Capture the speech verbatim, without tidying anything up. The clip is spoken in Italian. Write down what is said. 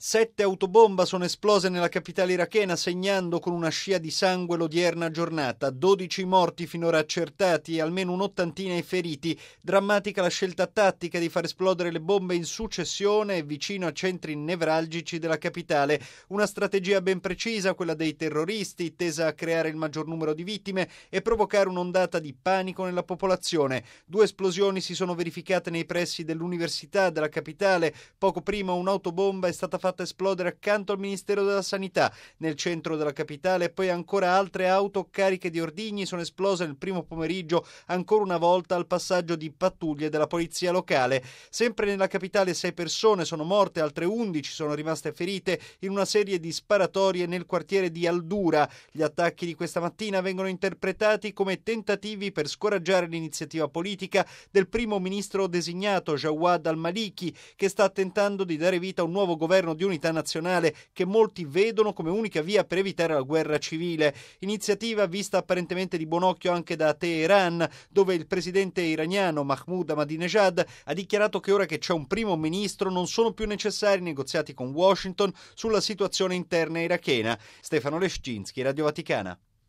Sette autobomba sono esplose nella capitale irachena, segnando con una scia di sangue l'odierna giornata. dodici morti finora accertati e almeno un'ottantina i feriti. Drammatica la scelta tattica di far esplodere le bombe in successione e vicino a centri nevralgici della capitale. Una strategia ben precisa, quella dei terroristi, tesa a creare il maggior numero di vittime e provocare un'ondata di panico nella popolazione. Due esplosioni si sono verificate nei pressi dell'università della capitale. Poco prima un'autobomba è stata fatta esplodere accanto al Ministero della Sanità nel centro della capitale, e poi ancora altre auto cariche di ordigni sono esplose nel primo pomeriggio, ancora una volta al passaggio di pattuglie della polizia locale. Sempre nella capitale sei persone sono morte, altre undici sono rimaste ferite in una serie di sparatorie nel quartiere di Al-Dura. Gli attacchi di questa mattina vengono interpretati come tentativi per scoraggiare l'iniziativa politica del primo ministro designato Jawad al-Maliki, che sta tentando di dare vita a un nuovo governo di unità nazionale che molti vedono come unica via per evitare la guerra civile. Iniziativa vista apparentemente di buon occhio anche da Teheran, dove il presidente iraniano Mahmoud Ahmadinejad ha dichiarato che ora che c'è un primo ministro non sono più necessari negoziati con Washington sulla situazione interna irachena. Stefano Leszczynski, Radio Vaticana.